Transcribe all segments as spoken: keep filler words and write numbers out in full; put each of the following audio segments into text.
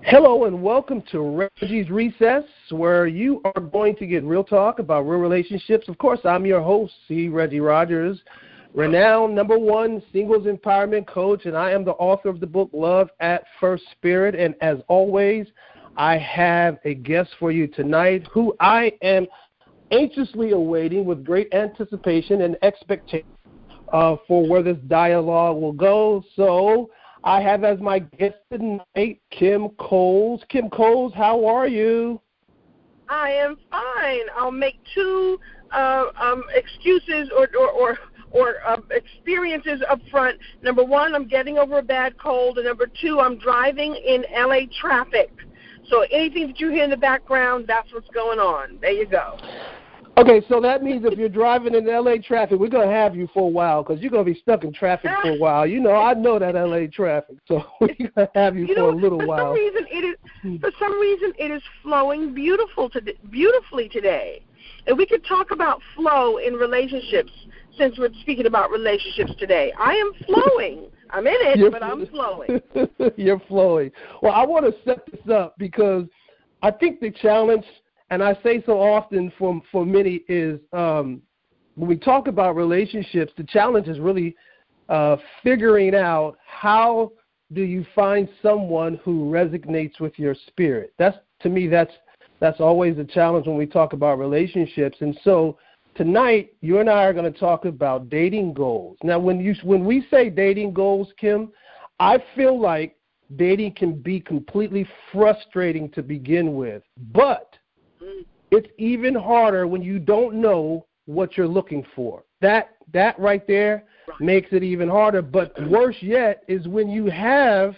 Hello and welcome to Reggie's Recess, where you are going to get real talk about real relationships. Of course, I'm your host, C. Reggie Rogers, renowned number one singles empowerment coach, and I am the author of the book Love at First Spirit. And as always, I have a guest for you tonight who I am anxiously awaiting with great anticipation and expectation uh, for where this dialogue will go. So I have as my guest tonight Kim Coles. Kim Coles, how are you? I am fine. I'll make two uh, um, excuses or or or, or uh, experiences up front. Number one, I'm getting over a bad cold, and number two, I'm driving in L A traffic. So anything that you hear in the background, that's what's going on. There you go. Okay, so that means if you're driving in L A traffic, we're going to have you for a while because you're going to be stuck in traffic for a while. You know, I know that L A traffic, so we're going to have you, you for know, a little for while. Some reason it is, for some reason, it is flowing beautiful to, beautifully today. And we could talk about flow in relationships since we're speaking about relationships today. I am flowing. I'm in it, you're, but I'm flowing. You're flowing. Well, I want to set this up because I think the challenge – and I say so often for for many is um, when we talk about relationships, the challenge is really uh, figuring out how do you find someone who resonates with your spirit. That's to me that's that's always a challenge when we talk about relationships. And so tonight you and I are going to talk about dating goals. Now, when you when we say dating goals, Kim, I feel like dating can be completely frustrating to begin with, but it's even harder when you don't know what you're looking for. That that right there makes it even harder. But worse yet is when you have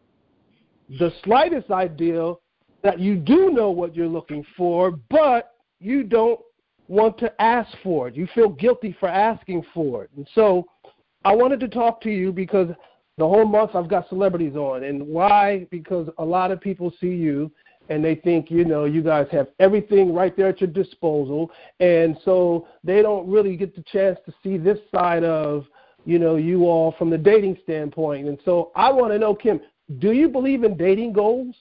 the slightest idea that you do know what you're looking for, but you don't want to ask for it. You feel guilty for asking for it. And so I wanted to talk to you because the whole month I've got celebrities on. And why? Because a lot of people see you and they think, you know, you guys have everything right there at your disposal. And so they don't really get the chance to see this side of, you know, you all from the dating standpoint. And so I want to know, Kim, do you believe in dating goals?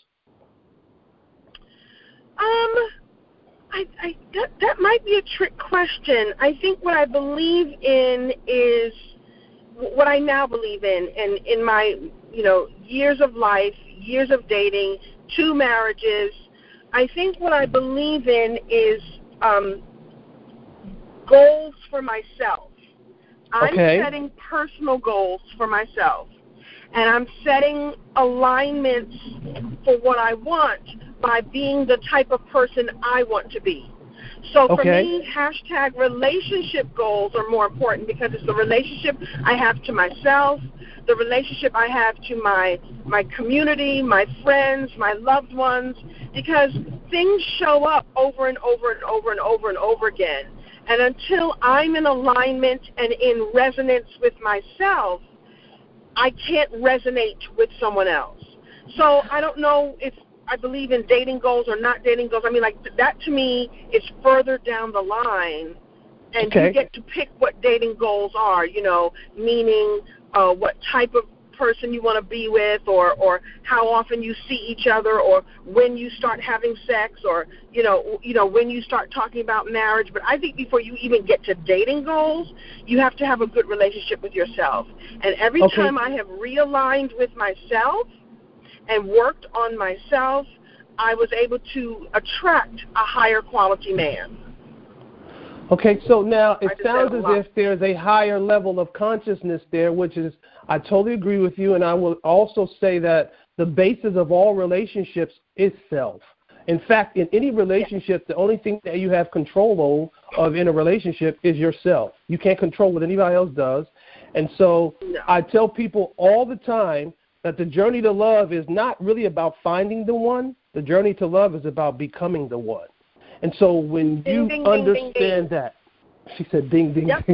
Um, I, I that, that might be a trick question. I think what I believe in is what I now believe in, and in my, you know, years of life, years of dating, two marriages. I think what I believe in is um, goals for myself. I'm okay. setting personal goals for myself, and I'm setting alignments for what I want by being the type of person I want to be. So for okay. me, hashtag relationship goals are more important because it's the relationship I have to myself, the relationship I have to my my community, my friends, my loved ones, because things show up over and over and over and over and over again. And until I'm in alignment and in resonance with myself, I can't resonate with someone else. So I don't know if I believe in dating goals or not dating goals. I mean, like, that to me is further down the line, and okay. you get to pick what dating goals are, you know, meaning uh, what type of person you want to be with, or, or how often you see each other, or when you start having sex, or, you know, you know, when you start talking about marriage. But I think before you even get to dating goals, you have to have a good relationship with yourself. And every okay. time I have realigned with myself and worked on myself, I was able to attract a higher quality man. Okay, so now it sounds as lot. if there's a higher level of consciousness there, which is, I totally agree with you, and I will also say that the basis of all relationships is self. In fact, in any relationship, the only thing that you have control of in a relationship is yourself. You can't control what anybody else does. And so no. I tell people all the time that the journey to love is not really about finding the one. The journey to love is about becoming the one. And so when ding, you ding, understand ding, ding, that, she said, ding, ding, yep. ding.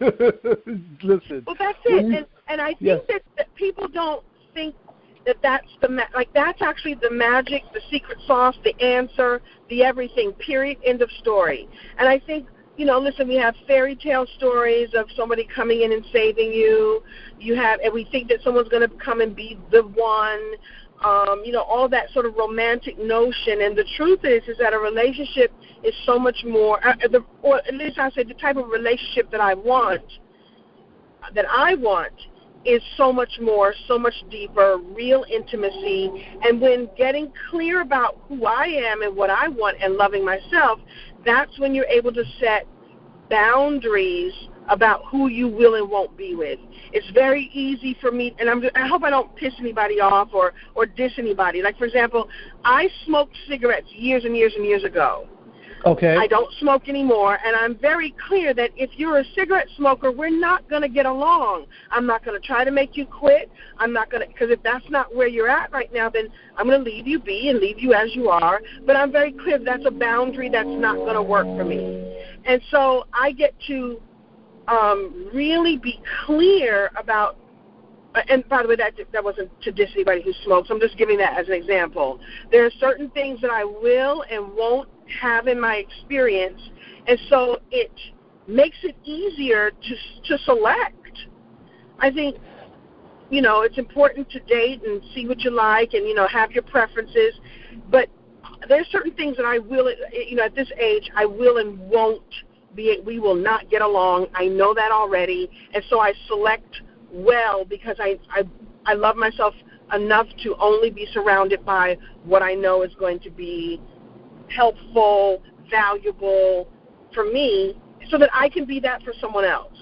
Listen. Well, that's it. You, and, and I think yes. that, that people don't think that that's the, ma- like, that's actually the magic, the secret sauce, the answer, the everything, period, end of story. And I think, you know, listen, we have fairy tale stories of somebody coming in and saving you. You have, and we think that someone's going to come and be the one. um, you know, all that sort of romantic notion. And the truth is, is that a relationship is so much more, uh, the, or at least I say the type of relationship that I want, that I want, is so much more, so much deeper, real intimacy. And when getting clear about who I am and what I want and loving myself, that's when you're able to set boundaries about who you will and won't be with. It's very easy for me, and I'm, I hope I don't piss anybody off or, or diss anybody. Like, for example, I smoked cigarettes years and years and years ago. Okay. I don't smoke anymore, and I'm very clear that if you're a cigarette smoker, we're not going to get along. I'm not going to try to make you quit. I'm not going to, because if that's not where you're at right now, then I'm going to leave you be and leave you as you are. But I'm very clear that's a boundary that's not going to work for me. And so I get to um, really be clear about, and by the way, that that wasn't to diss anybody who smokes. I'm just giving that as an example. There are certain things that I will and won't have in my experience, and so it makes it easier to to select. I think, you know, it's important to date and see what you like and, you know, have your preferences, but there's certain things that I will, you know, at this age, I will and won't be, we will not get along. I know that already, and so I select well because I, I, I love myself enough to only be surrounded by what I know is going to be helpful, valuable for me, so that I can be that for someone else.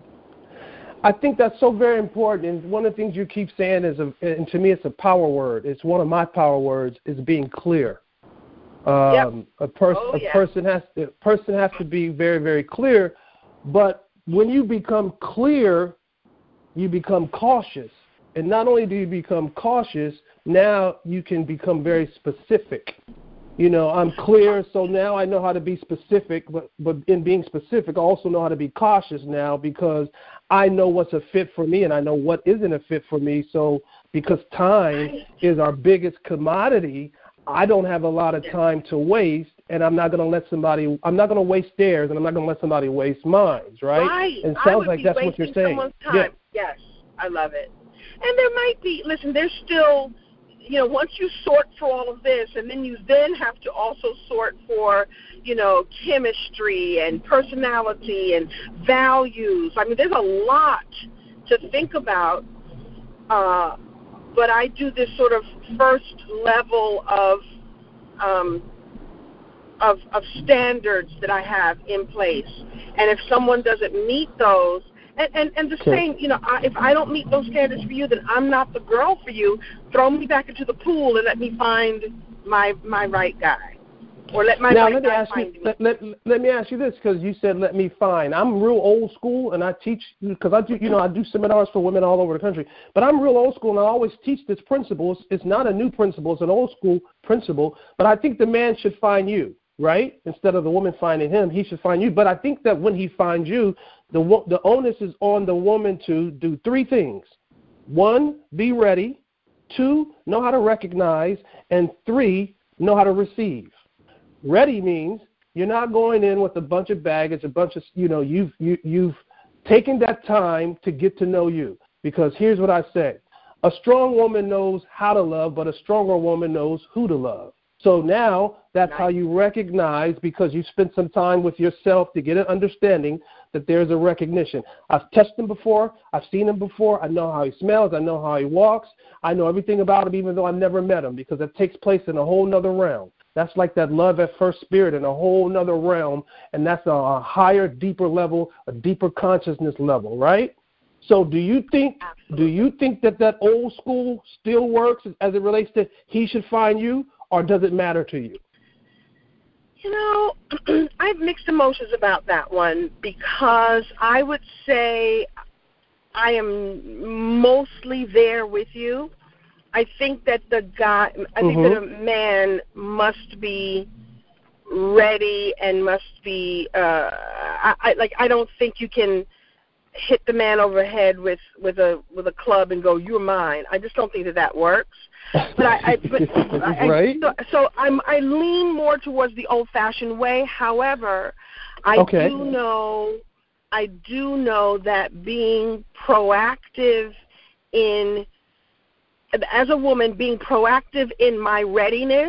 I think that's so very important, and one of the things you keep saying is, a, and to me it's a power word, it's one of my power words, is being clear. Um, yep. A, pers- oh, a yeah. person has to, a person has to be very, very clear, but when you become clear, you become cautious. And not only do you become cautious, now you can become very specific. You know, I'm clear, so now I know how to be specific, but, but in being specific, I also know how to be cautious now because I know what's a fit for me and I know what isn't a fit for me. So because time is our biggest commodity, I don't have a lot of time to waste, and I'm not going to let somebody, I'm not going to waste theirs, and I'm not going to let somebody waste mine, right? Right. And it sounds I would like be that's what you're saying. Someone's time. Yeah. Yes, I love it. And there might be, listen, there's still, you know, once you sort for all of this, and then you then have to also sort for, you know, chemistry and personality and values. I mean, there's a lot to think about, uh, but I do this sort of first level of um, of, of standards that I have in place. And if someone doesn't meet those, And, and, and the Okay. same, you know, I, if I don't meet those standards for you, then I'm not the girl for you. Throw me back into the pool and let me find my my right guy. Or let my now, right let me guy ask find you, me. let, let, let me ask you this, because you said let me find. I'm real old school, and I teach, because I do, you know, I do seminars for women all over the country. But I'm real old school, and I always teach this principle. It's, it's not a new principle. It's an old school principle. But I think the man should find you, right? Instead of the woman finding him, he should find you. But I think that when he finds you, the the onus is on the woman to do three things. One, be ready. Two, know how to recognize. And three, know how to receive. Ready means you're not going in with a bunch of baggage, a bunch of, you know, you've, you, you've taken that time to get to know you. Because here's what I say. A strong woman knows how to love, but a stronger woman knows who to love. So now that's Nice. how you recognize, because you spent some time with yourself to get an understanding that there's a recognition. I've touched him before. I've seen him before. I know how he smells. I know how he walks. I know everything about him, even though I never met him, because it takes place in a whole nother realm. That's like that love at first spirit in a whole nother realm, and that's a, a higher, deeper level, a deeper consciousness level, right? So do you think Absolutely. do you think that that old school still works as it relates to he should find you, or does it matter to you? You know, I have mixed emotions about that one, because I would say I am mostly there with you. I think that the guy, I think Mm-hmm. that a man must be ready and must be, uh, I, I like. I don't think you can hit the man over the head with, with a with a club and go, "You're mine." I just don't think that that works. But I, I but I, right. I, so, so I'm I lean more towards the old-fashioned way. However, I Okay. do know I do know that being proactive in as a woman, being proactive in my readiness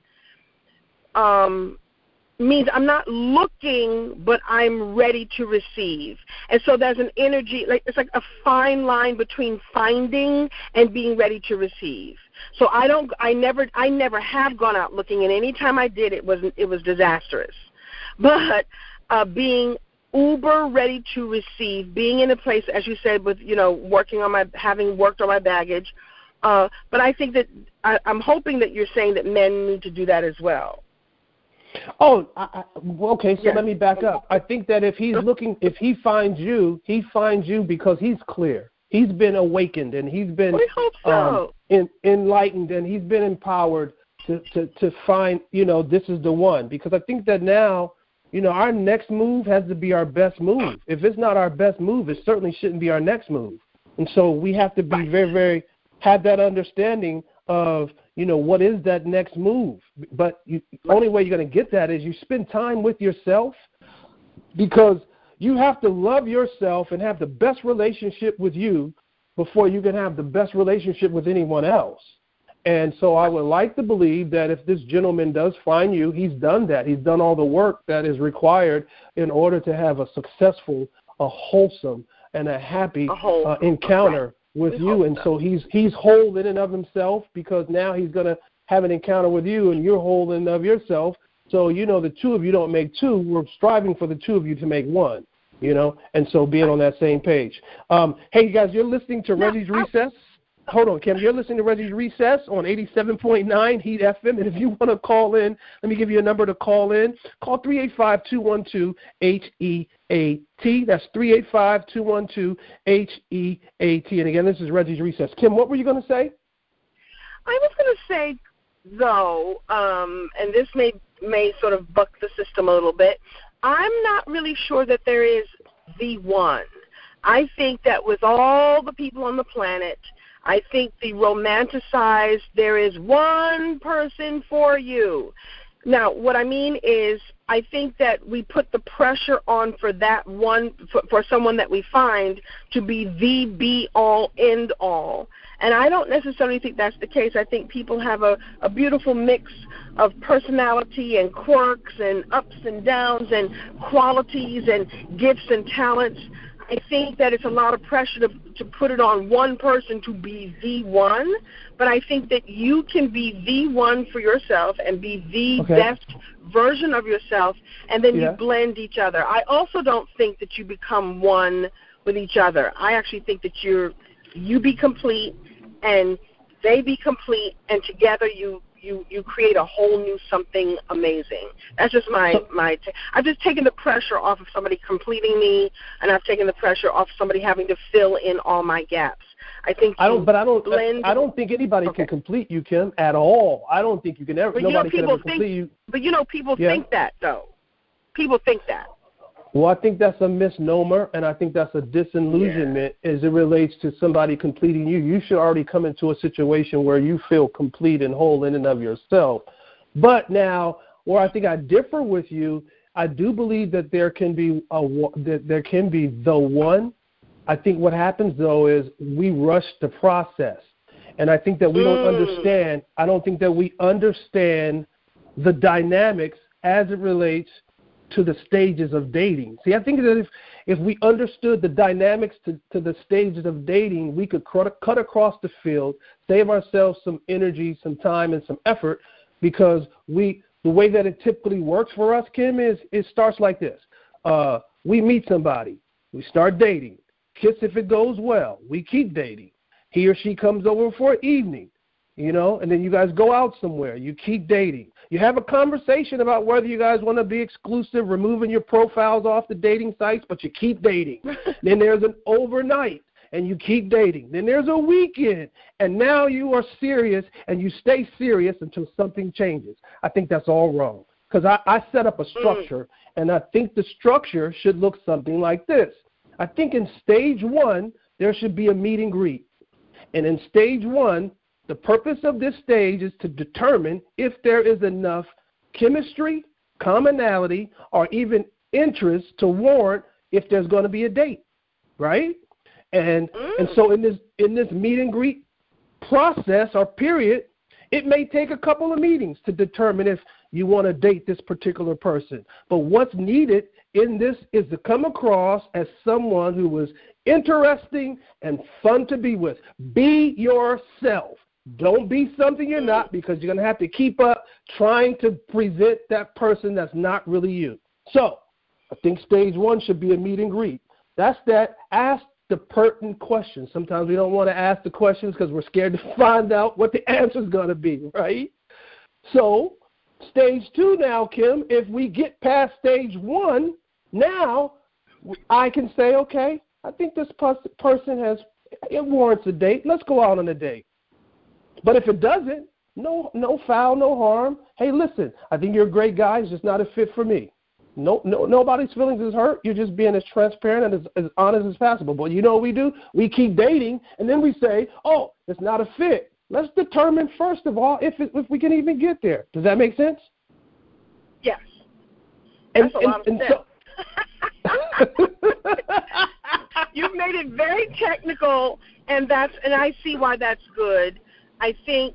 um, means I'm not looking, but I'm ready to receive. And so there's an energy, like it's like a fine line between finding and being ready to receive. So I don't, I never, I never have gone out looking, and any time I did, it was, it was disastrous. But uh, being uber ready to receive, being in a place, as you said, with, you know, working on my, having worked on my baggage. Uh, but I think that I, I'm hoping that you're saying that men need to do that as well. Oh, I, I, okay, so yes. let me back up. I think that if he's looking, if he finds you, he finds you because he's clear. He's been awakened, and he's been we hope so. um, in, enlightened, and he's been empowered to, to, to find, you know, this is the one. Because I think that now, you know, our next move has to be our best move. If it's not our best move, it certainly shouldn't be our next move. And so we have to be very, very, have that understanding of, you know, what is that next move. But the only way you're going to get that is you spend time with yourself, because you have to love yourself and have the best relationship with you before you can have the best relationship with anyone else. And so I would like to believe that if this gentleman does find you, he's done that. He's done all the work that is required in order to have a successful, a wholesome, and a happy a uh, encounter with we you. And so. so he's he's whole in and of himself, because now he's going to have an encounter with you, and you're whole in and of yourself. So, you know, the two of you don't make two. We're striving for the two of you to make one, you know, and so being on that same page. Um, hey, guys, you're listening to no, Reggie's Recess. Hold on, Kim. You're listening to Reggie's Recess on eighty-seven point nine Heat F M. And if you want to call in, let me give you a number to call in. Call three eight five, two one two, H E A T. That's three eight five, two one two, H E A T. And again, this is Reggie's Recess. Kim, what were you going to say? I was going to say, though, um, and this may may sort of buck the system a little bit, I'm not really sure that there is the one. I think that with all the people on the planet, I think the romanticized, there is one person for you. Now, what I mean is, I think that we put the pressure on for that one, for, for someone that we find to be the be-all, end-all. And I don't necessarily think that's the case. I think people have a, a beautiful mix of personality and quirks and ups and downs and qualities and gifts and talents. I think that it's a lot of pressure to, to put it on one person to be the one, but I think that you can be the one for yourself and be the okay. best version of yourself, and then yeah. you blend each other. I also don't think that you become one with each other. I actually think that you're you be complete and they be complete, and together you You, you create a whole new something amazing. That's just my, my t- I've just taken the pressure off of somebody completing me, and I've taken the pressure off somebody having to fill in all my gaps. I think I don't, but I don't, blend, I don't think anybody okay. can complete you, Kim, at all. I don't think you can ever, but nobody you know, can ever think, complete you. But you know, people yeah. think that, though. People think that. Well, I think that's a misnomer, and I think that's a disillusionment yeah. as it relates to somebody completing you. You should already come into a situation where you feel complete and whole in and of yourself. But now, where I think I differ with you, I do believe that there can be a that there can be the one. I think what happens, though, is we rush the process, and I think that we mm. don't understand. I don't think that we understand the dynamics as it relates to the stages of dating. See, I think that if, if we understood the dynamics to, to the stages of dating, we could cut, cut across the field, save ourselves some energy, some time, and some effort, because we the way that it typically works for us, Kim, is it starts like this. Uh, we meet somebody. We start dating. Kiss if it goes well. We keep dating. He or she comes over for an evening, you know, and then you guys go out somewhere. You keep dating. You have a conversation about whether you guys want to be exclusive, removing your profiles off the dating sites, but you keep dating. Then there's an overnight, and you keep dating. Then there's a weekend, and now you are serious, and you stay serious until something changes. I think that's all wrong, because I, I set up a structure, and I think the structure should look something like this. I think in stage one, there should be a meet and greet. And in stage one, the purpose of this stage is to determine if there is enough chemistry, commonality, or even interest to warrant if there's going to be a date, right? And mm. and so in this in this meet and greet process or period, it may take a couple of meetings to determine if you want to date this particular person. But what's needed in this is to come across as someone who is interesting and fun to be with. Be yourself. Don't be something you're not, because you're going to have to keep up trying to present that person that's not really you. So I think stage one should be a meet and greet. That's that. Ask the pertinent questions. Sometimes we don't want to ask the questions because we're scared to find out what the answer is going to be, right? So stage two now, Kim, if we get past stage one, now I can say, okay, I think this person has, it warrants a date. Let's go out on a date. But if it doesn't, no no foul, no harm. Hey, listen, I think you're a great guy. It's just not a fit for me. No, no, nobody's feelings is hurt. You're just being as transparent and as, as honest as possible. But you know what we do? We keep dating, and then we say, oh, it's not a fit. Let's determine, first of all, if it, if we can even get there. Does that make sense? Yes. And, That's a and, lot of and sense. so You've made it very technical, and that's and I see why that's good. I think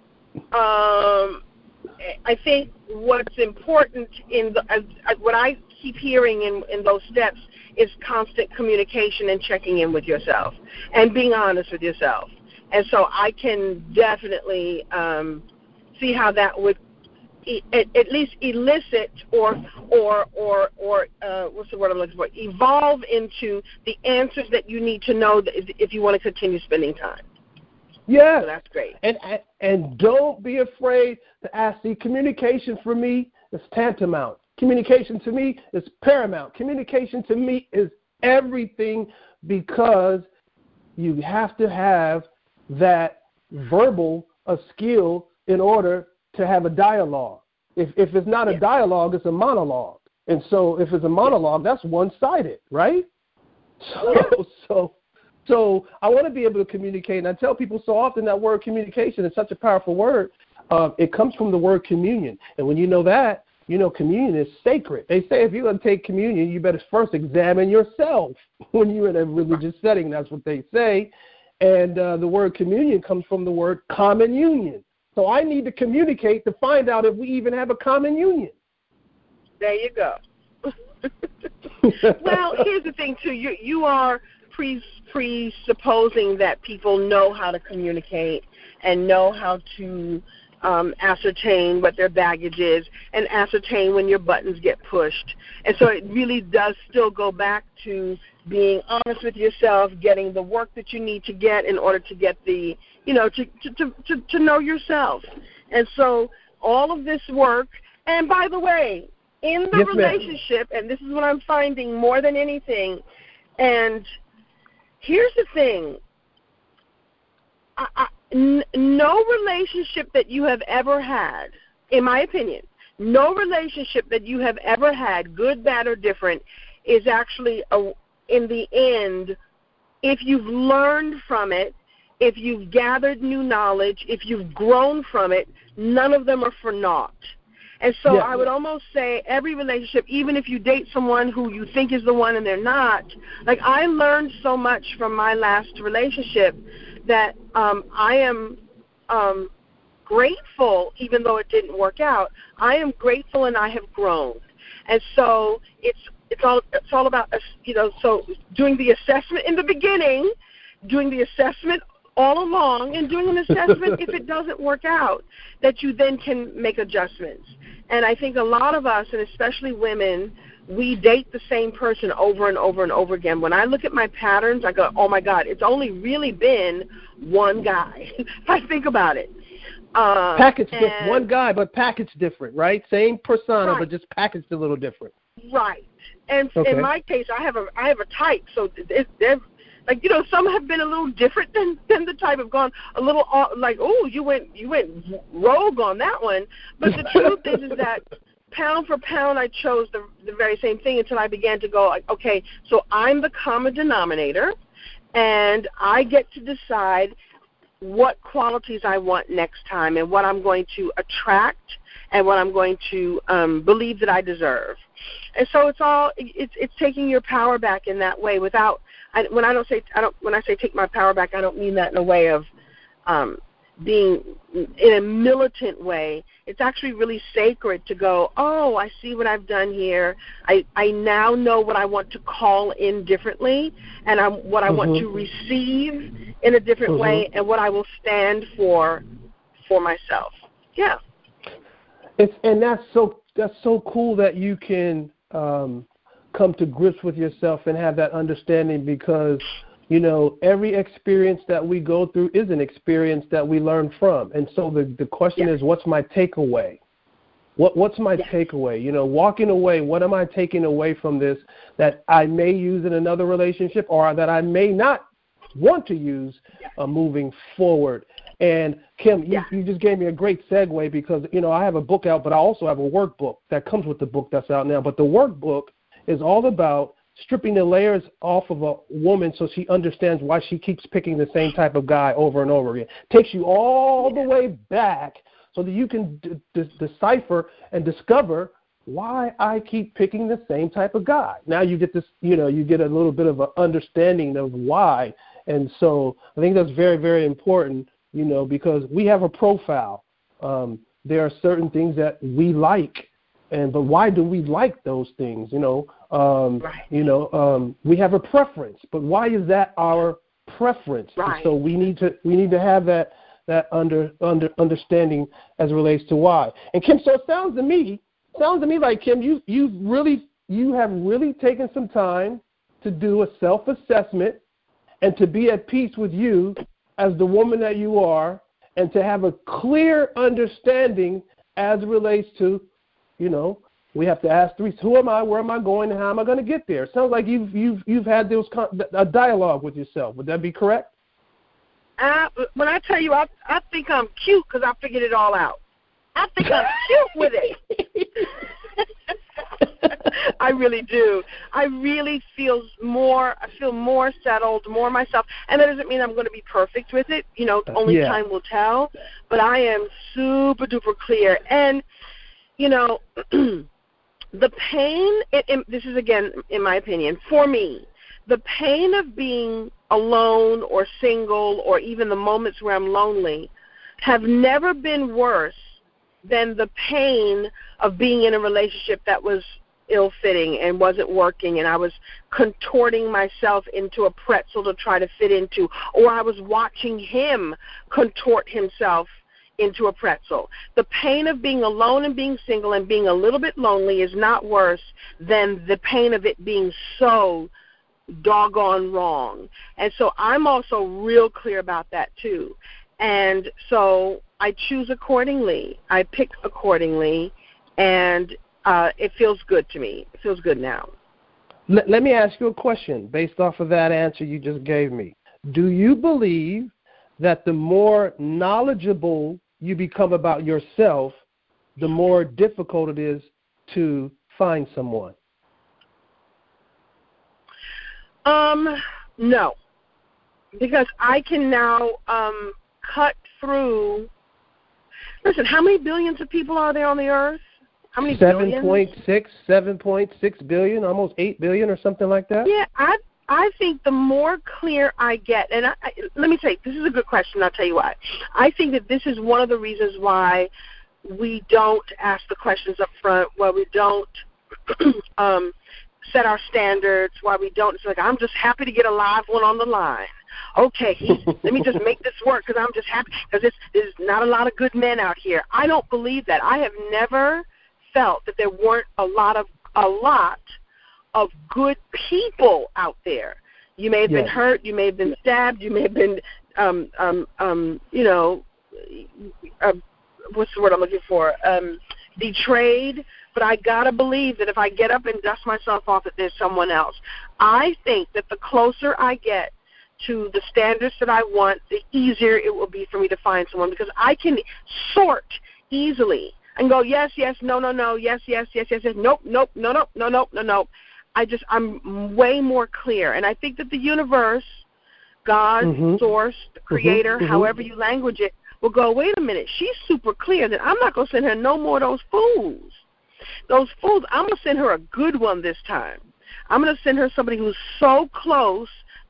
um, I think what's important in the uh, what I keep hearing in, in those steps is constant communication and checking in with yourself and being honest with yourself. And so I can definitely um, see how that would e- at, at least elicit or or or or uh, what's the word I'm looking for? Evolve into the answers that you need to know that if, if you want to continue spending time. Yeah, so that's great. And and don't be afraid to ask. See, communication for me is tantamount. Communication to me is paramount. Communication to me is everything, because you have to have that verbal a skill in order to have a dialogue. If if it's not a yeah. dialogue, it's a monologue. And so if it's a monologue, that's one-sided, right? So yeah. so. So I want to be able to communicate, and I tell people so often that word communication is such a powerful word. Uh, it comes from the word communion, and when you know that, you know communion is sacred. They say if you're going to take communion, you better first examine yourself when you're in a religious setting. That's what they say, and uh, the word communion comes from the word common union. So I need to communicate to find out if we even have a common union. There you go. Well, here's the thing, too. You, you are pre- presupposing that people know how to communicate and know how to um, ascertain what their baggage is and ascertain when your buttons get pushed. And so it really does still go back to being honest with yourself, getting the work that you need to get in order to get the, you know, to, to, to, to know yourself. And so all of this work, and by the way, in the yes, relationship, ma'am. and this is what I'm finding more than anything, and here's the thing, I, I, n- no relationship that you have ever had, in my opinion, no relationship that you have ever had, good, bad, or different, is actually, a, in the end, if you've learned from it, if you've gathered new knowledge, if you've grown from it, none of them are for naught. And so yeah. I would almost say every relationship, even if you date someone who you think is the one and they're not, like I learned so much from my last relationship that um, I am um, grateful, even though it didn't work out. I am grateful and I have grown. And so it's it's all it's all about, you know, so doing the assessment in the beginning, doing the assessment all along, and doing an assessment if it doesn't work out, that you then can make adjustments. And I think a lot of us, and especially women, we date the same person over and over and over again. When I look at my patterns, I go, oh, my God, it's only really been one guy. If I think about it. Uh, packaged different. One guy, but packaged different, right? Same persona, right. but just packaged a little different. Right. And okay. in my case, I have a I have a type, so it, it, like, you know, some have been a little different than, than the type, have gone a little like, oh, you went you went rogue on that one. But the truth is, is that pound for pound, I chose the the very same thing until I began to go, like, okay, so I'm the common denominator, and I get to decide what qualities I want next time and what I'm going to attract and what I'm going to um, believe that I deserve. And so it's all it's it's taking your power back in that way without. I, when I don't say I don't when I say take my power back, I don't mean that in a way of um, being in a militant way. It's actually really sacred to go, oh, I see what I've done here. I, I now know what I want to call in differently, and I'm, what I mm-hmm. want to receive in a different mm-hmm. way, and what I will stand for for myself. Yeah. It's, and that's so that's so cool that you can um, come to grips with yourself and have that understanding, because you know, every experience that we go through is an experience that we learn from. And so the, the question yeah. is, what's my takeaway? What What's my yeah. takeaway? You know, walking away, what am I taking away from this that I may use in another relationship, or that I may not want to use yeah. uh, moving forward? And, Kim, you, yeah. you just gave me a great segue, because, you know, I have a book out, but I also have a workbook that comes with the book that's out now. But the workbook is all about stripping the layers off of a woman so she understands why she keeps picking the same type of guy over and over again. Takes you all the way back so that you can d- d- decipher and discover why I keep picking the same type of guy. Now you get this, you know, you get a little bit of an understanding of why. And so I think that's very, very important, you know, because we have a profile. Um, there are certain things that we like. And but why do we like those things? You know, um, right. you know, um, we have a preference, but why is that our preference? Right. And so we need to we need to have that that under under understanding as it relates to why. And Kim, so it sounds to me sounds to me like, Kim, you you really you have really taken some time to do a self-assessment and to be at peace with you as the woman that you are, and to have a clear understanding as it relates to, you know, we have to ask three, who am I, where am I going, and how am I going to get there? It sounds like you've you've you've had those a dialogue with yourself. Would that be correct? Uh, when I tell you, I I think I'm cute because I figured it all out. I think I'm cute with it. I really do. I really feel more. I feel more settled, more myself, and that doesn't mean I'm going to be perfect with it. You know, only yeah. time will tell. But I am super duper clear, and you know, the pain, it, it, this is, again, in my opinion, for me, the pain of being alone or single, or even the moments where I'm lonely, have never been worse than the pain of being in a relationship that was ill-fitting and wasn't working, and I was contorting myself into a pretzel to try to fit into, or I was watching him contort himself into a pretzel. The pain of being alone and being single and being a little bit lonely is not worse than the pain of it being so doggone wrong. And so I'm also real clear about that too. And so I choose accordingly. I pick accordingly, and uh, it feels good to me. It feels good now. Let, let me ask you a question based off of that answer you just gave me. Do you believe that the more knowledgeable you become about yourself, the more difficult it is to find someone? Um, no, because I can now um, cut through. Listen, how many billions of people are there on the earth? How many seven billions? seven point six, seven point six billion, almost eight billion or something like that? Yeah, I I think the more clear I get, and I, I, let me tell you, this is a good question, I'll tell you why. I think that this is one of the reasons why we don't ask the questions up front, why we don't um, set our standards, why we don't, it's like, I'm just happy to get a live one on the line. Okay, he, let me just make this work because I'm just happy, because there's not a lot of good men out here. I don't believe that. I have never felt that there weren't a lot of, a lot of good people out there. You may have yes. been hurt, you may have been stabbed, you may have been, um, um, um, you know, uh, what's the word I'm looking for, um, betrayed, but I got to believe that if I get up and dust myself off, that there's someone else. I think that the closer I get to the standards that I want, the easier it will be for me to find someone, because I can sort easily and go, yes, yes, no, no, no, yes, yes, yes, yes, yes, nope, nope, no, no, no, no, no, no. I just, I'm way more clear. And I think that the universe, God, mm-hmm. source, the creator, mm-hmm. however you language it, will go, wait a minute, she's super clear, then I'm not going to send her no more of those fools. Those fools, I'm going to send her a good one this time. I'm going to send her somebody who's so close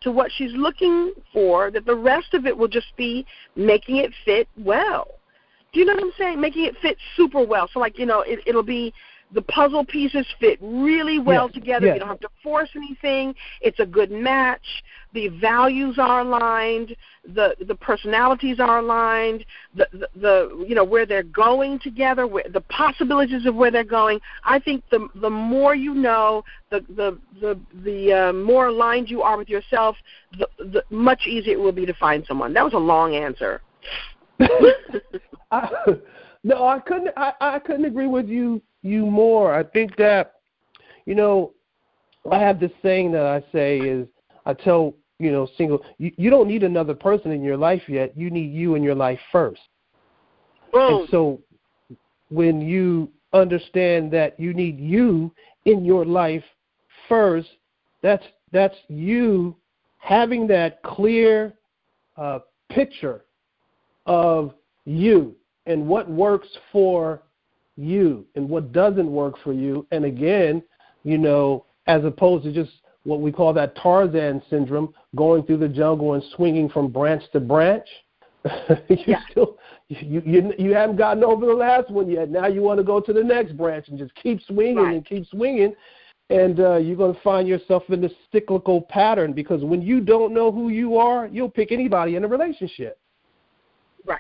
to what she's looking for, that the rest of it will just be making it fit well. Do you know what I'm saying? Making it fit super well. So, like, you know, it, it'll be the puzzle pieces fit really well yes, together. yes. You don't have to force anything. It's a good match. The values are aligned. The the personalities are aligned. The, the, the you know, where they're going together, where, the possibilities of where they're going. I think the the more you know, the the the, the uh, more aligned you are with yourself, the, the much easier it will be to find someone. That was a long answer. I, no, I couldn't. I, I couldn't agree with you you more. I think that, you know, I have this saying that I say is, I tell, you know, single, you, you don't need another person in your life yet. You need you in your life first. Boom. And so when you understand that you need you in your life first, that's that's you having that clear uh, picture of you and what works for you and what doesn't work for you. And again, you know, as opposed to just what we call that Tarzan syndrome, going through the jungle and swinging from branch to branch. you yeah. still you, you you haven't gotten over the last one yet. Now you want to go to the next branch and just keep swinging right. and keep swinging, and uh, you're going to find yourself in this cyclical pattern, because when you don't know who you are, you'll pick anybody in a relationship. Right.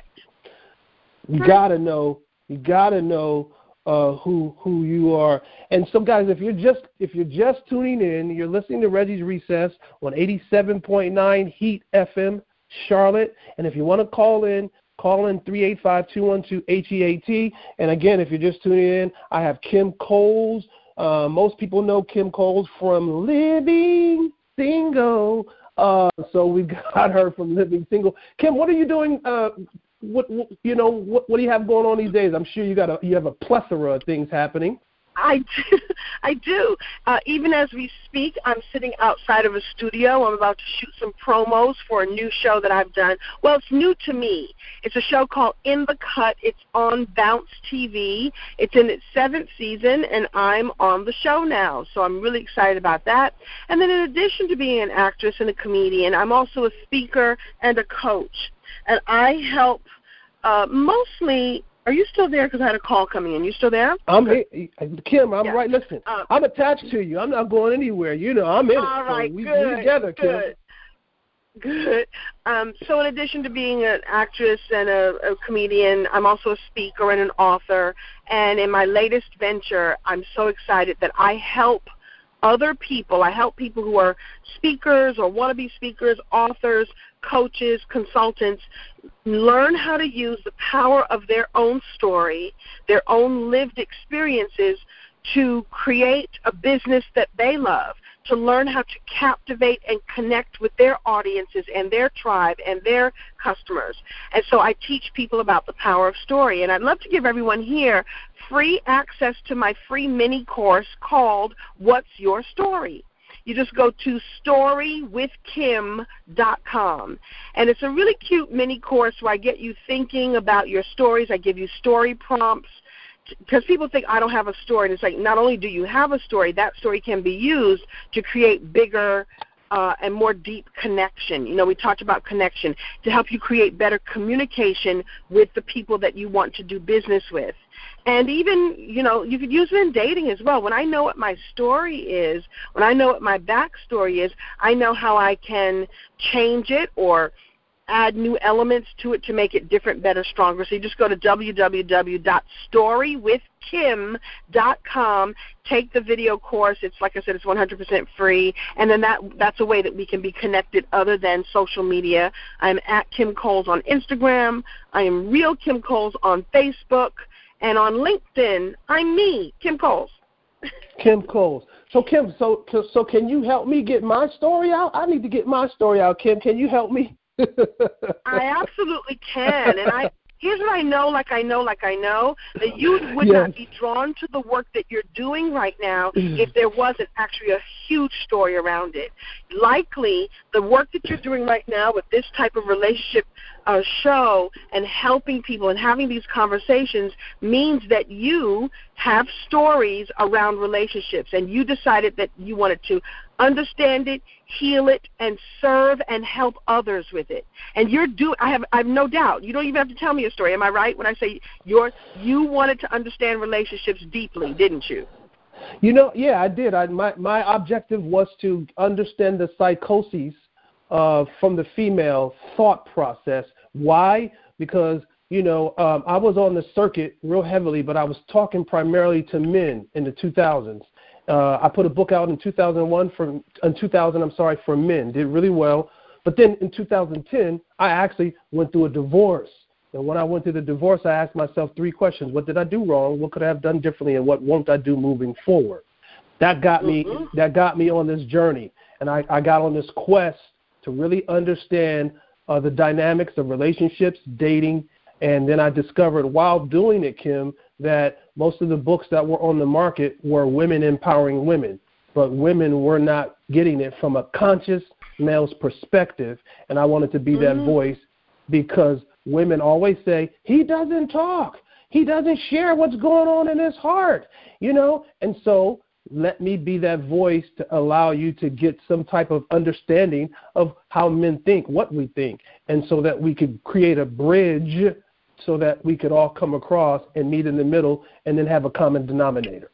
You gotta know. You gotta know uh, who who you are. And so, guys, if you're just if you're just tuning in, you're listening to Reggie's Recess on eighty-seven point nine Heat F M, Charlotte. And if you want to call in, call in three eight five, two one two, H E A T. And again, if you're just tuning in, I have Kim Coles. Uh, most people know Kim Coles from Living Single. Uh, so we got her from Living Single. Kim, what are you doing? Uh, What, what you know? What, what do you have going on these days? I'm sure you got a you have a plethora of things happening. I do. I do. Uh, even as we speak, I'm sitting outside of a studio. I'm about to shoot some promos for a new show that I've done. Well, it's new to me. It's a show called In the Cut. It's on Bounce T V. It's in its seventh season, and I'm on the show now. So I'm really excited about that. And then in addition to being an actress and a comedian, I'm also a speaker and a coach. And I help uh, mostly. Are you still there? Because I had a call coming in. You still there? I'm here. Kim, I'm yeah. right. Listen, uh, I'm attached to you. I'm not going anywhere. You know, I'm in all it. Right, so we, good, we're together, Kim. Good. Good. Um, so in addition to being an actress and a, a comedian, I'm also a speaker and an author. And in my latest venture, I'm so excited that I help other people. I help people who are speakers or want to be speakers, authors, coaches, consultants, learn how to use the power of their own story, their own lived experiences to create a business that they love, to learn how to captivate and connect with their audiences and their tribe and their customers. And so I teach people about the power of story. And I'd love to give everyone here free access to my free mini course called What's Your Story? You just go to story with kim dot com. And it's a really cute mini course where I get you thinking about your stories. I give you story prompts, because people think I don't have a story. And it's like, not only do you have a story, that story can be used to create bigger uh, and more deep connection. You know, we talked about connection, to help you create better communication with the people that you want to do business with. And even, you know, you could use it in dating as well. When I know what my story is, when I know what my backstory is, I know how I can change it or add new elements to it to make it different, better, stronger. So you just go to w w w dot story with kim dot com, take the video course. It's, like I said, it's one hundred percent free. And then that that's a way that we can be connected other than social media. I'm at Kim Coles on Instagram. I am Real Kim Coles on Facebook. And on LinkedIn, I'm me, Kim Coles. Kim Coles. So, Kim, so so can you help me get my story out? I need to get my story out, Kim. Can you help me? I absolutely can. And I here's what I know, like I know, like I know, that you would yes. not be drawn to the work that you're doing right now if there wasn't actually a huge story around it. Likely, the work that you're doing right now with this type of relationship uh, show and helping people and having these conversations means that you have stories around relationships, and you decided that you wanted to understand it, heal it, and serve and help others with it. And you're doing. I have. I have no doubt. You don't even have to tell me a story. Am I right when I say you're you wanted to understand relationships deeply, didn't you? You know, yeah, I did. I, my my objective was to understand the psychoses uh, from the female thought process. Why? Because, you know, um, I was on the circuit real heavily, but I was talking primarily to men in the two thousands. Uh, I put a book out in two thousand one for in two thousand. I'm sorry, for men. Did really well. But then in two thousand ten, I actually went through a divorce. And when I went through the divorce, I asked myself three questions: what did I do wrong? What could I have done differently? And what won't I do moving forward? That got me. Mm-hmm. That got me on this journey, and I, I got on this quest to really understand uh, the dynamics of relationships, dating, and then I discovered while doing it, Kim, that most of the books that were on the market were women empowering women, but women were not getting it from a conscious male's perspective, and I wanted to be mm-hmm. that voice because women always say, he doesn't talk, he doesn't share what's going on in his heart, you know, and so let me be that voice to allow you to get some type of understanding of how men think, what we think, and so that we could create a bridge so that we could all come across and meet in the middle and then have a common denominator.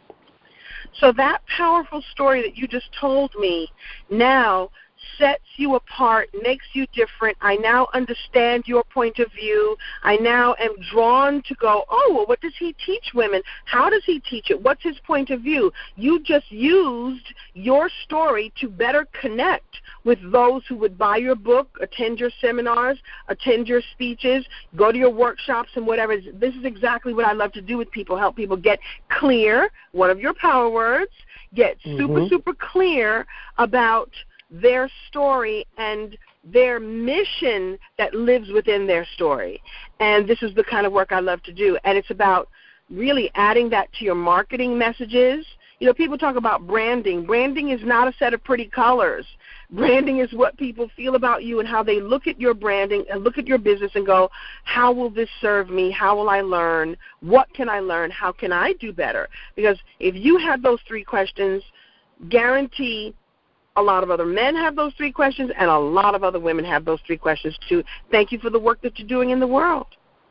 So that powerful story that you just told me now sets you apart, makes you different. I now understand your point of view. I now am drawn to go, oh, well, what does he teach women? How does he teach it? What's his point of view? You just used your story to better connect with those who would buy your book, attend your seminars, attend your speeches, go to your workshops and whatever. This is exactly what I love to do with people, help people get clear, one of your power words, get mm-hmm. super, super clear about their story and their mission that lives within their story. And this is the kind of work I love to do. And it's about really adding that to your marketing messages. You know, people talk about branding. Branding is not a set of pretty colors. Branding is what people feel about you and how they look at your branding and look at your business and go, how will this serve me? How will I learn? What can I learn? How can I do better? Because if you have those three questions, guarantee a lot of other men have those three questions, and a lot of other women have those three questions, too. Thank you for the work that you're doing in the world.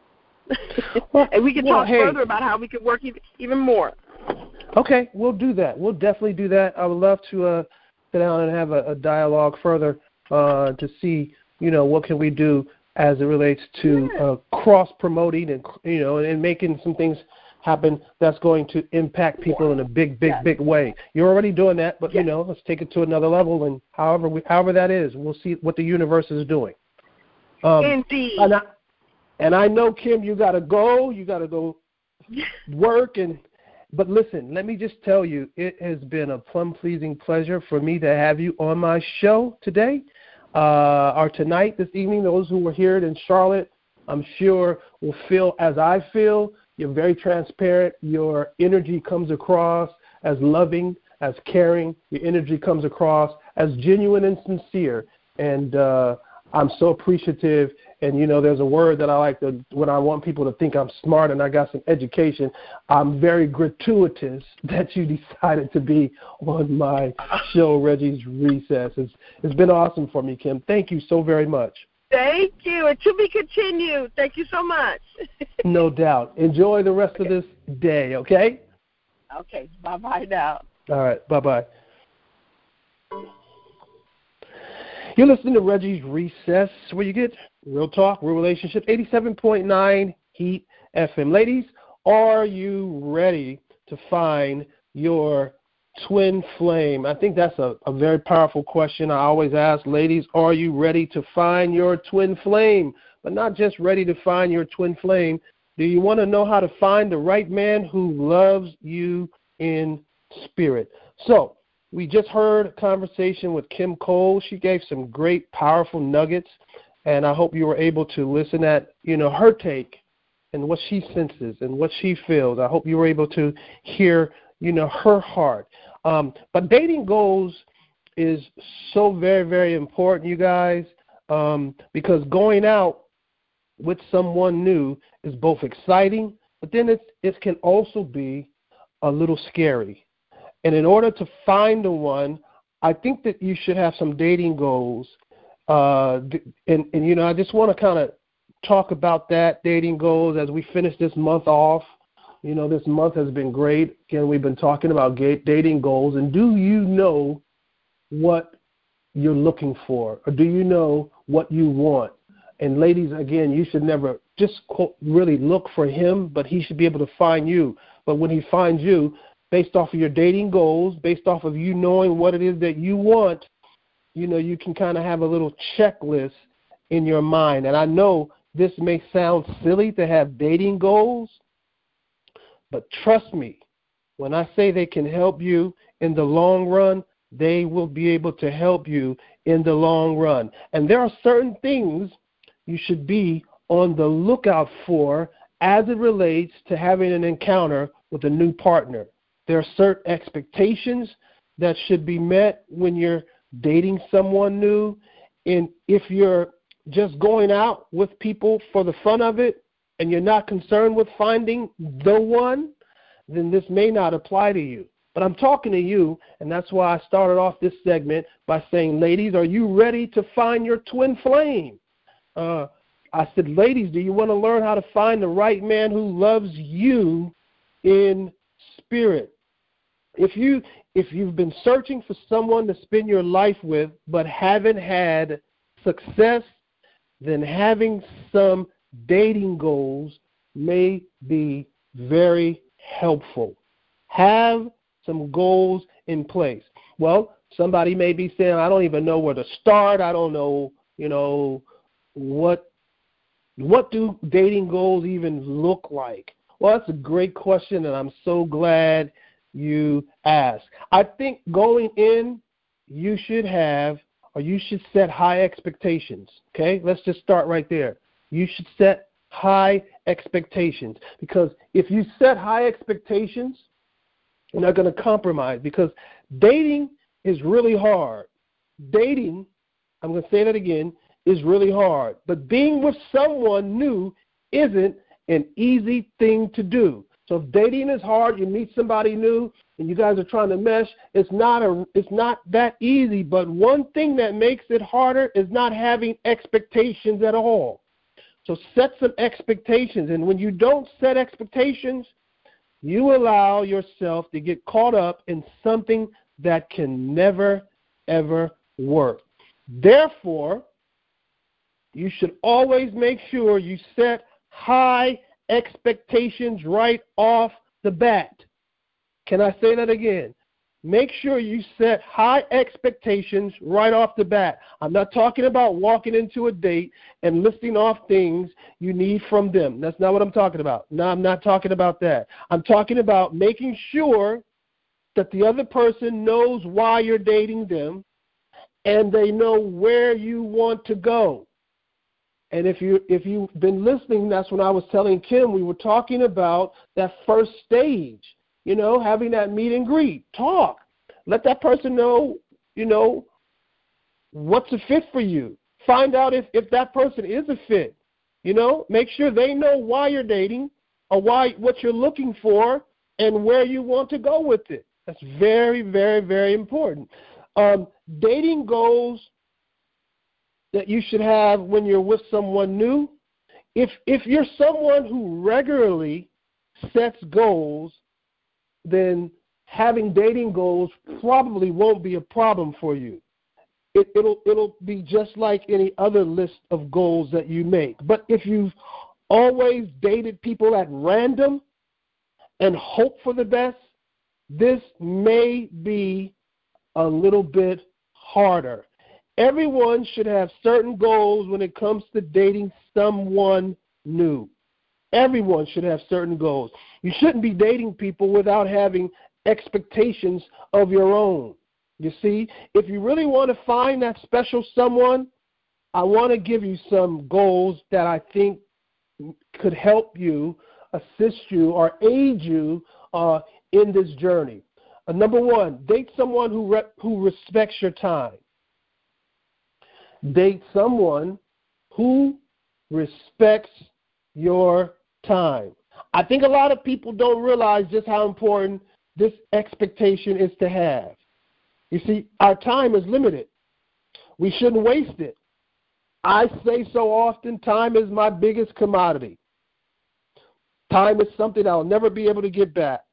Well, and we can well, talk hey. further about how we could work even more. Okay, we'll do that. We'll definitely do that. I would love to uh, sit down and have a, a dialogue further uh, to see, you know, what can we do as it relates to uh, cross-promoting and, you know, and making some things happen that's going to impact people in a big, big, yes. big way. You're already doing that, but, yes. you know, let's take it to another level, and however we, however that is, we'll see what the universe is doing. Um, Indeed. And I, and I know, Kim, you got to go. You got to go work. and But listen, let me just tell you, it has been a plum-pleasing pleasure for me to have you on my show today, uh, or tonight, this evening. Those who were here in Charlotte, I'm sure will feel as I feel. You're very transparent. Your energy comes across as loving, as caring. Your energy comes across as genuine and sincere. And uh, I'm so appreciative. And, you know, there's a word that I like to, when I want people to think I'm smart and I got some education, I'm very gratuitous that you decided to be on my show, Reggie's Recess. It's, it's been awesome for me, Kim. Thank you so very much. Thank you. And to be continued. Thank you so much. No doubt. Enjoy the rest okay. of this day, okay? Okay. Bye-bye now. All right. Bye-bye. You're listening to Reggie's Recess, where you get real talk, real relationship, eighty-seven point nine Heat F M. Ladies, are you ready to find your twin flame? I think that's a, a very powerful question. I always ask ladies, are you ready to find your twin flame? But not just ready to find your twin flame. Do you want to know how to find the right man who loves you in spirit? So we just heard a conversation with Kim Cole. She gave some great, powerful nuggets, and I hope you were able to listen at, you know, her take and what she senses and what she feels. I hope you were able to hear, you know, her heart. Um, but dating goals is so very, very important, you guys, um, because going out with someone new is both exciting, but then it's, it can also be a little scary. And in order to find the one, I think that you should have some dating goals. Uh, and, and, you know, I just want to kind of talk about that, dating goals, as we finish this month off. You know, this month has been great. Again, we've been talking about dating goals. And do you know what you're looking for? Or do you know what you want? And ladies, again, you should never just quote, really look for him, but he should be able to find you. But when he finds you, based off of your dating goals, based off of you knowing what it is that you want, you know, you can kind of have a little checklist in your mind. And I know this may sound silly to have dating goals, but trust me, when I say they can help you in the long run, they will be able to help you in the long run. And there are certain things you should be on the lookout for as it relates to having an encounter with a new partner. There are certain expectations that should be met when you're dating someone new. And if you're just going out with people for the fun of it and you're not concerned with finding the one, then this may not apply to you. But I'm talking to you, and that's why I started off this segment by saying, ladies, are you ready to find your twin flame? Uh, I said, ladies, do you want to learn how to find the right man who loves you in spirit? If you if you've been searching for someone to spend your life with but haven't had success, then having some dating goals may be very helpful. Have some goals in place. Well, somebody may be saying, I don't even know where to start. I don't know, you know, what what do dating goals even look like? Well, that's a great question, and I'm so glad you asked. I think going in, you should have, or you should set high expectations, okay? Let's just start right there. You should set high expectations, because if you set high expectations, you're not going to compromise, because dating is really hard. Dating, I'm going to say that again, is really hard. But being with someone new isn't an easy thing to do. So if dating is hard, you meet somebody new, and you guys are trying to mesh, it's not a, it's not that easy. But one thing that makes it harder is not having expectations at all. So set some expectations. And when you don't set expectations, you allow yourself to get caught up in something that can never, ever work. Therefore, you should always make sure you set high expectations right off the bat. Can I say that again? Make sure you set high expectations right off the bat. I'm not talking about walking into a date and listing off things you need from them. That's not what I'm talking about. No, I'm not talking about that. I'm talking about making sure that the other person knows why you're dating them and they know where you want to go. And if you if you've been listening, that's when I was telling Kim, we were talking about that first stage, you know, having that meet and greet. Talk. Let that person know, you know, what's a fit for you. Find out if, if that person is a fit. You know, make sure they know why you're dating or why what you're looking for and where you want to go with it. That's very, very, very important. Um, dating goals that you should have when you're with someone new. If if you're someone who regularly sets goals, then having dating goals probably won't be a problem for you. It, it'll it'll be just like any other list of goals that you make. But if you've always dated people at random and hope for the best, this may be a little bit harder. Everyone should have certain goals when it comes to dating someone new. Everyone should have certain goals. You shouldn't be dating people without having expectations of your own. You see, if you really want to find that special someone, I want to give you some goals that I think could help you, assist you, or aid you uh, in this journey. Uh, number one, date someone who re- who respects your time. Date someone who respects your time. I think a lot of people don't realize just how important this expectation is to have. You see, our time is limited. We shouldn't waste it. I say so often, time is my biggest commodity. Time is something I'll never be able to get back.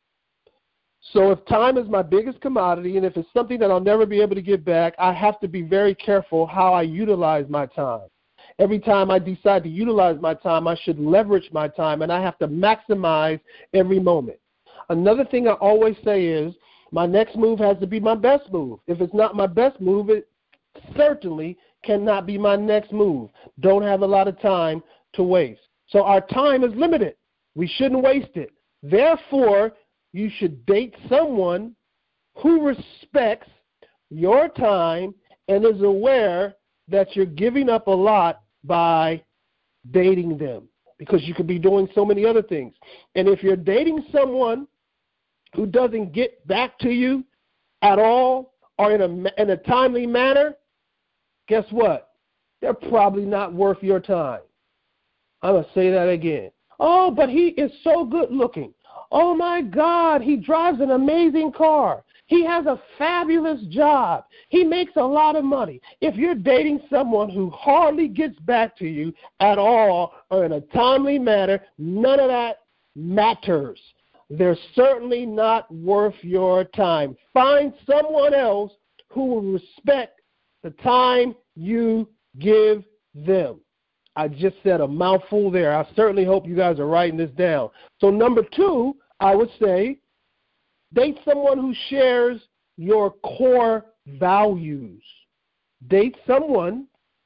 So if time is my biggest commodity, and if it's something that I'll never be able to get back, I have to be very careful how I utilize my time. Every time I decide to utilize my time, I should leverage my time, and I have to maximize every moment. Another thing I always say is my next move has to be my best move. If it's not my best move, it certainly cannot be my next move. Don't have a lot of time to waste. So our time is limited. We shouldn't waste it. Therefore, you should date someone who respects your time and is aware that you're giving up a lot by dating them, because you could be doing so many other things. And if you're dating someone who doesn't get back to you at all or in a, in a timely manner, guess what? They're probably not worth your time. I'm going to say that again. Oh, but he is so good looking. Oh, my God, he drives an amazing car. He has a fabulous job. He makes a lot of money. If you're dating someone who hardly gets back to you at all or in a timely manner, none of that matters. They're certainly not worth your time. Find someone else who will respect the time you give them. I just said a mouthful there. I certainly hope you guys are writing this down. So number two, I would say, date someone who shares your core values. Date someone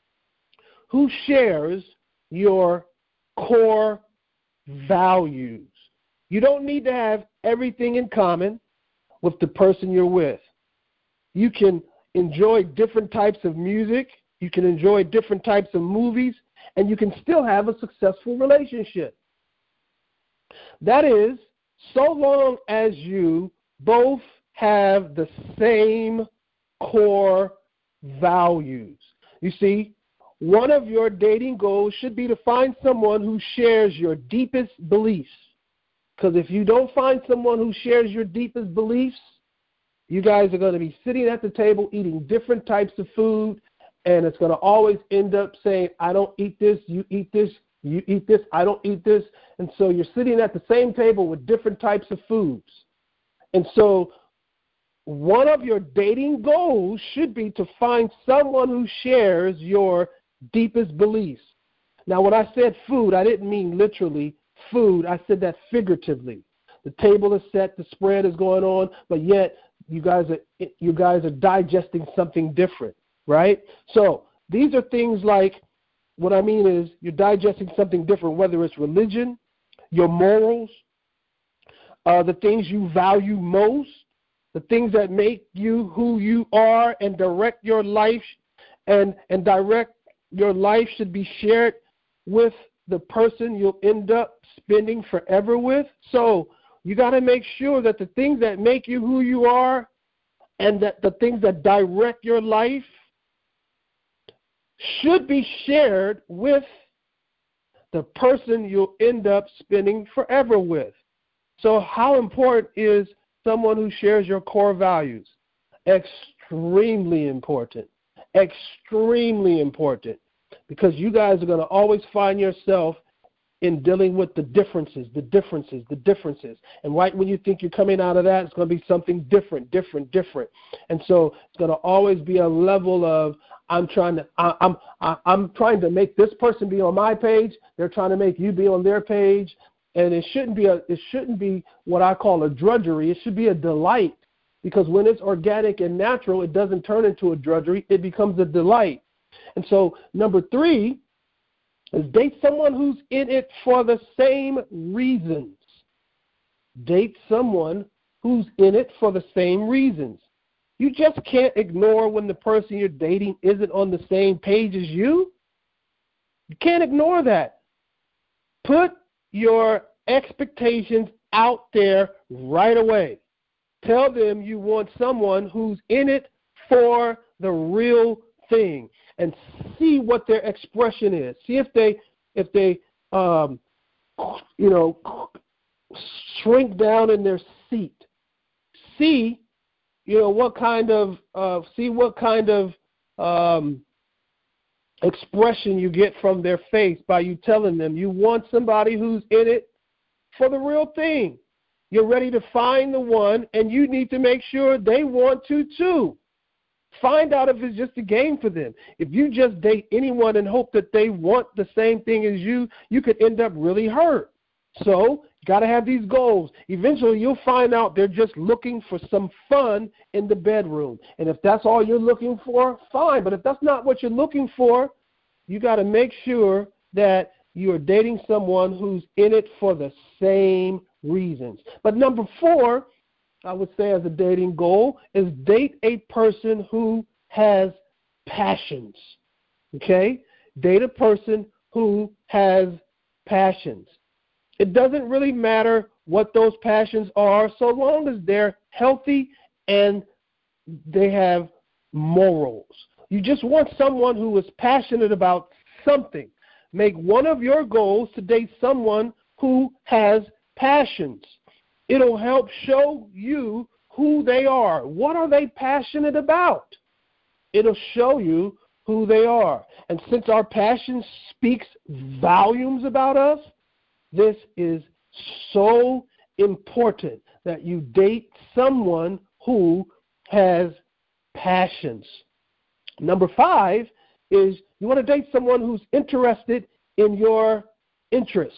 who shares your core values. You don't need to have everything in common with the person you're with. You can enjoy different types of music. You can enjoy different types of movies, and you can still have a successful relationship. That is, so long as you both have the same core values. You see, one of your dating goals should be to find someone who shares your deepest beliefs. Because if you don't find someone who shares your deepest beliefs, you guys are going to be sitting at the table eating different types of food, and it's going to always end up saying, I don't eat this, you eat this, you eat this, I don't eat this. And so you're sitting at the same table with different types of foods. And so one of your dating goals should be to find someone who shares your deepest beliefs. Now, when I said food, I didn't mean literally food. I said that figuratively. The table is set, the spread is going on, but yet you guys are you guys are digesting something different, right? So these are things like, what I mean is you're digesting something different, whether it's religion, your morals, uh, the things you value most, the things that make you who you are and direct your life, and, and direct your life should be shared with the person you'll end up spending forever with. So you got to make sure that the things that make you who you are and that the things that direct your life should be shared with the person you'll end up spending forever with. So how important is someone who shares your core values? Extremely important. Extremely important. Because you guys are going to always find yourself in dealing with the differences, the differences, the differences. And right when you think you're coming out of that, it's going to be something different, different, different. And so it's going to always be a level of, I'm trying to, I, I'm, I, I'm trying to make this person be on my page. They're trying to make you be on their page. And it shouldn't be a, it shouldn't be what I call a drudgery. It should be a delight, because when it's organic and natural, it doesn't turn into a drudgery. It becomes a delight. And so number three is date someone who's in it for the same reasons. Date someone who's in it for the same reasons. You just can't ignore when the person you're dating isn't on the same page as you. You can't ignore that. Put your expectations out there right away. Tell them you want someone who's in it for the real thing, and see what their expression is. See if they, if they, um, you know, shrink down in their seat. See you know, what kind of, uh, see what kind of um, expression you get from their face by you telling them you want somebody who's in it for the real thing. You're ready to find the one, and you need to make sure they want to too. Find out if it's just a game for them. If you just date anyone and hope that they want the same thing as you, you could end up really hurt. So you got to have these goals. Eventually, you'll find out they're just looking for some fun in the bedroom. And if that's all you're looking for, fine. But if that's not what you're looking for, you got to make sure that you're dating someone who's in it for the same reasons. But number four, I would say as a dating goal, is date a person who has passions. Okay? Date a person who has passions. It doesn't really matter what those passions are so long as they're healthy and they have morals. You just want someone who is passionate about something. Make one of your goals to date someone who has passions. It'll help show you who they are. What are they passionate about? It'll show you who they are. And since our passion speaks volumes about us, this is so important that you date someone who has passions. Number five is you want to date someone who's interested in your interests.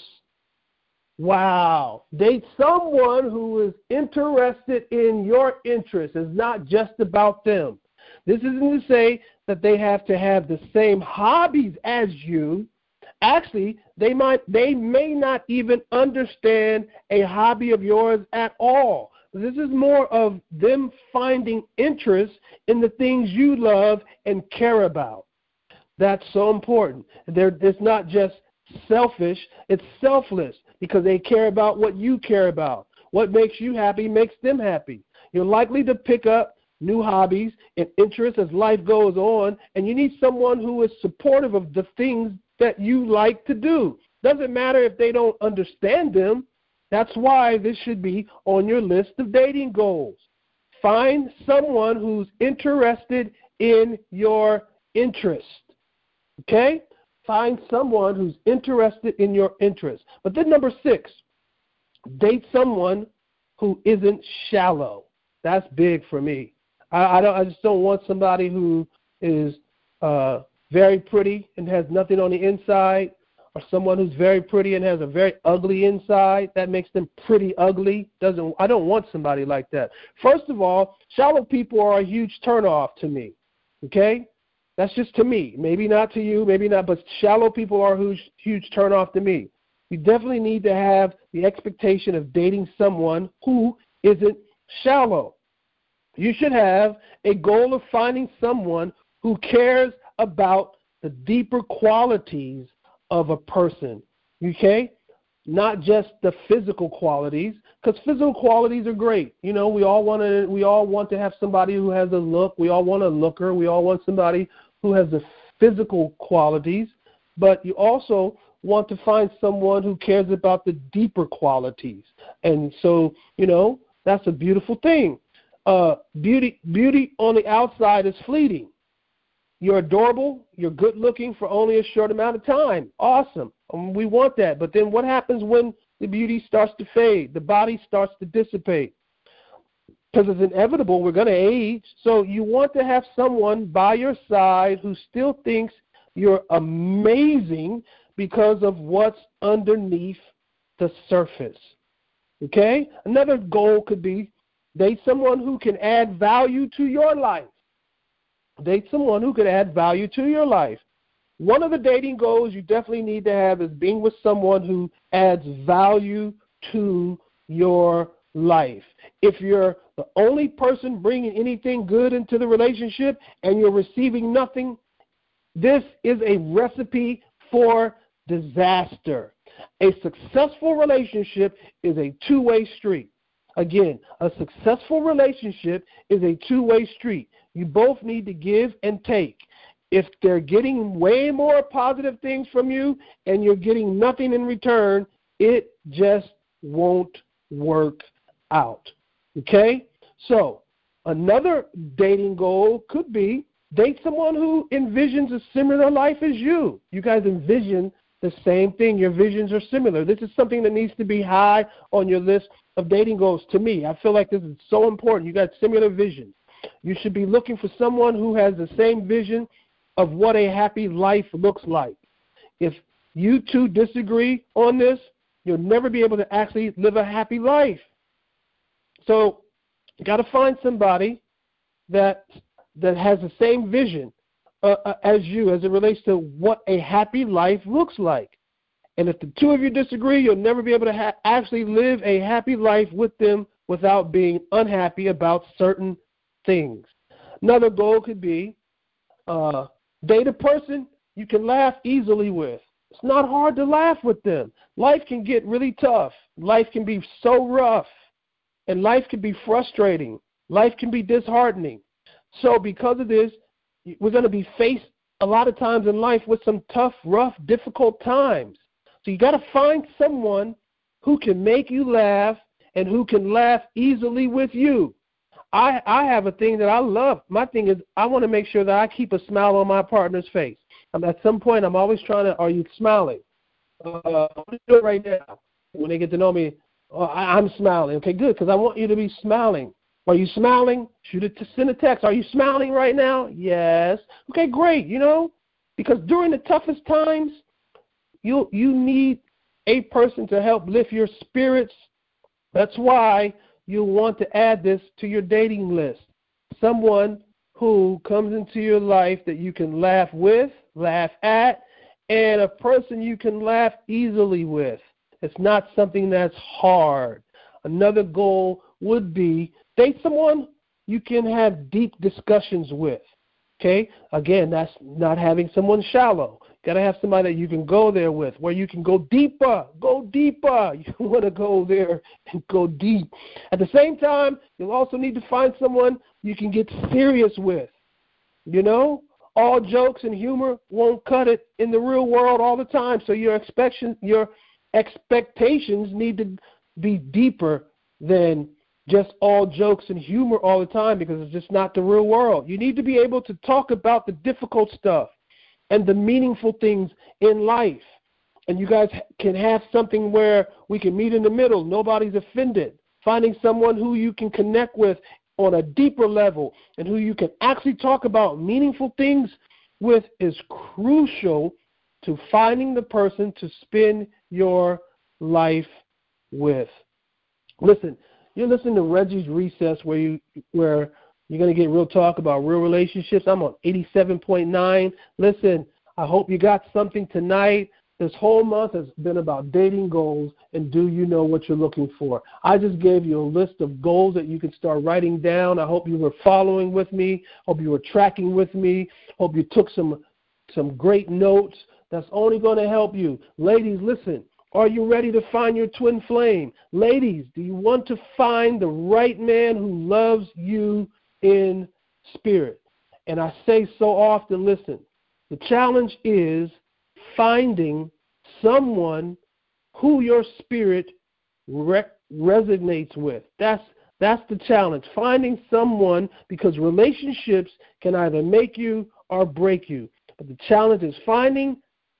Wow. Date someone who is interested in your interests. It's not just about them. This isn't to say that they have to have the same hobbies as you. Actually, they might they may not even understand a hobby of yours at all. This is more of them finding interest in the things you love and care about. That's so important. They're, it's not just selfish, it's selfless because they care about what you care about. What makes you happy makes them happy. You're likely to pick up new hobbies and interests as life goes on, and you need someone who is supportive of the things that you like to do. Doesn't matter if they don't understand them. That's why this should be on your list of dating goals. Find someone who's interested in your interest. Okay? Find someone who's interested in your interest. But then number six, date someone who isn't shallow. That's big for me. I, I, don't, I just don't want somebody who is uh, very pretty and has nothing on the inside, or someone who's very pretty and has a very ugly inside. That makes them pretty ugly. Doesn't I don't want somebody like that. First of all, shallow people are a huge turnoff to me. Okay? That's just to me. Maybe not to you, maybe not, but shallow people are a huge, huge turnoff to me. You definitely need to have the expectation of dating someone who isn't shallow. You should have a goal of finding someone who cares about the deeper qualities of a person, okay? Not just the physical qualities, because physical qualities are great. You know, we all want to we all want to have somebody who has a look. We all want a looker. We all want somebody who has the physical qualities, but you also want to find someone who cares about the deeper qualities. And so, you know, that's a beautiful thing. Uh, beauty, beauty on the outside is fleeting. You're adorable, you're good looking for only a short amount of time. Awesome. Um, we want that. But then what happens when the beauty starts to fade? The body starts to dissipate. Because it's inevitable, we're going to age. So you want to have someone by your side who still thinks you're amazing because of what's underneath the surface. Okay? Another goal could be date someone who can add value to your life. Date someone who could add value to your life. One of the dating goals you definitely need to have is being with someone who adds value to your life. If you're the only person bringing anything good into the relationship and you're receiving nothing, this is a recipe for disaster. A successful relationship is a two-way street. Again, a successful relationship is a two-way street. You both need to give and take. If they're getting way more positive things from you and you're getting nothing in return, it just won't work out. Okay? So, Another dating goal could be date someone who envisions a similar life as you. You guys envision the same thing. Your visions are similar. This is something that needs to be high on your list of dating goals to me. I feel like this is so important. You got similar visions. You should be looking for someone who has the same vision of what a happy life looks like. If you two disagree on this, you'll never be able to actually live a happy life. So you got to find somebody that that has the same vision uh, uh, as you as it relates to what a happy life looks like. And if the two of you disagree, you'll never be able to ha- actually live a happy life with them without being unhappy about certain things. Another goal could be uh, date a person you can laugh easily with. It's not hard to laugh with them. Life can get really tough. Life can be so rough. And life can be frustrating. Life can be disheartening. So because of this, we're going to be faced a lot of times in life with some tough, rough, difficult times. So you got to find someone who can make you laugh and who can laugh easily with you. I, I have a thing that I love. My thing is I want to make sure that I keep a smile on my partner's face. Um, at some point, I'm always trying to, are you smiling? Uh, I'm going to do it right now. When they get to know me, oh, I, I'm smiling. Okay, good, because I want you to be smiling. Are you smiling? Shoot it to send a text. Are you smiling right now? Yes. Okay, great, you know, because during the toughest times, you you need a person to help lift your spirits. That's why you want to add this to your dating list. Someone who comes into your life that you can laugh with, laugh at, and a person you can laugh easily with. It's not something that's hard. Another goal would be date someone you can have deep discussions with. Okay? Again, that's not having someone shallow. Got to have somebody that you can go there with, where you can go deeper, go deeper. You want to go there and go deep. At the same time, you'll also need to find someone you can get serious with. You know, all jokes and humor won't cut it in the real world all the time. So your expectation, your expectations need to be deeper than just all jokes and humor all the time, because it's just not the real world. You need to be able to talk about the difficult stuff and the meaningful things in life. And you guys can have something where we can meet in the middle. Nobody's offended. Finding someone who you can connect with on a deeper level and who you can actually talk about meaningful things with is crucial to finding the person to spend your life with. Listen, you're listening to Reggie's Recess, where you where you're going to get real talk about real relationships. I'm on eighty-seven point nine. Listen, I hope you got something tonight. This whole month has been about dating goals and do you know what you're looking for. I just gave you a list of goals that you can start writing down. I hope you were following with me. Hope you were tracking with me. Hope you took some some great notes. That's only going to help you. Ladies, listen. Are you ready to find your twin flame? Ladies, do you want to find the right man who loves you in spirit? And I say so often, listen, the challenge is finding someone who your spirit re- resonates with. That's that's the challenge. Finding someone, because relationships can either make you or break you. But the challenge is finding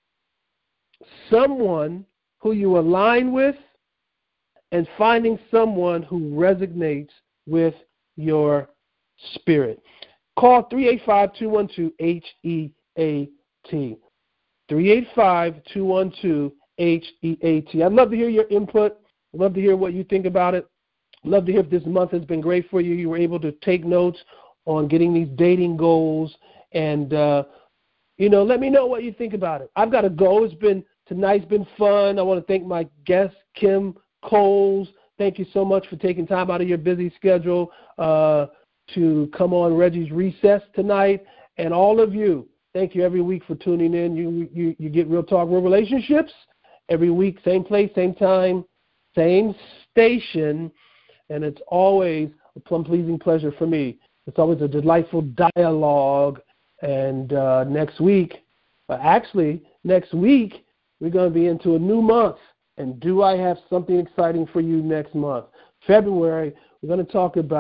someone who you align with and finding someone who resonates with your spirit. Call three eight five, two one two, H E A T. three eight five, two one two, H E A T. I'd love to hear your input. I'd love to hear what you think about it. I'd love to hear if this month has been great for you. You were able to take notes on getting these dating goals. And, uh, you know, let me know what you think about it. I've got to go. It's been Tonight's been fun. I want to thank my guest, Kim Coles. Thank you so much for taking time out of your busy schedule uh, to come on Reggie's Recess tonight. And all of you, thank you every week for tuning in. You you, you get Real Talk, Real Relationships every week, same place, same time, same station. And it's always a plum-pleasing pleasure for me. It's always a delightful dialogue. And uh, next week, uh, actually, next week, we're going to be into a new month, and do I have something exciting for you next month? February, we're going to talk about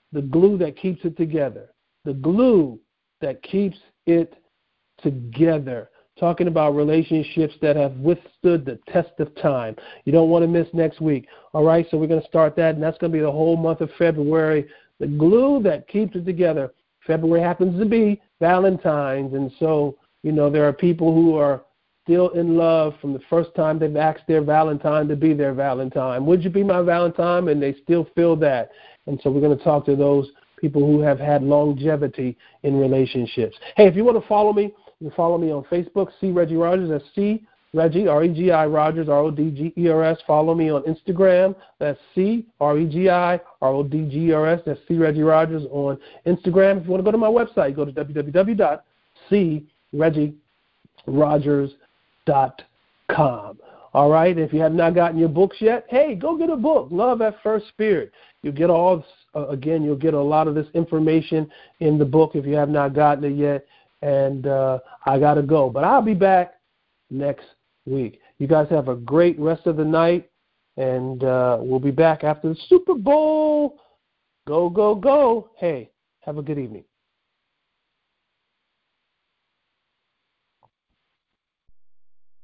the glue that keeps it together. The glue that keeps it together. Talking about relationships that have withstood the test of time. You don't want to miss next week. All right, so we're going to start that, and that's going to be the whole month of February. The glue that keeps it together. February happens to be Valentine's, and so, you know, there are people who are still in love from the first time they've asked their Valentine to be their Valentine. Would you be my Valentine? And they still feel that. And so we're going to talk to those people who have had longevity in relationships. Hey, if you want to follow me, you can follow me on Facebook, C. Reggie Rogers. That's C. Reggie, R E G I, Rogers, R O D G E R S. Follow me on Instagram. That's C, R E G I, R O D G E R S. That's C. Reggie Rogers on Instagram. If you want to go to my website, go to w w w dot c reggie rogers dot com. All right, if you have not gotten your books yet, hey, go get a book, Love at First Spirit. You'll get all, uh, again, you'll get a lot of this information in the book if you have not gotten it yet. And uh, I got to go. But I'll be back next week. You guys have a great rest of the night, and uh, we'll be back after the Super Bowl. Go, go, go. Hey, have a good evening.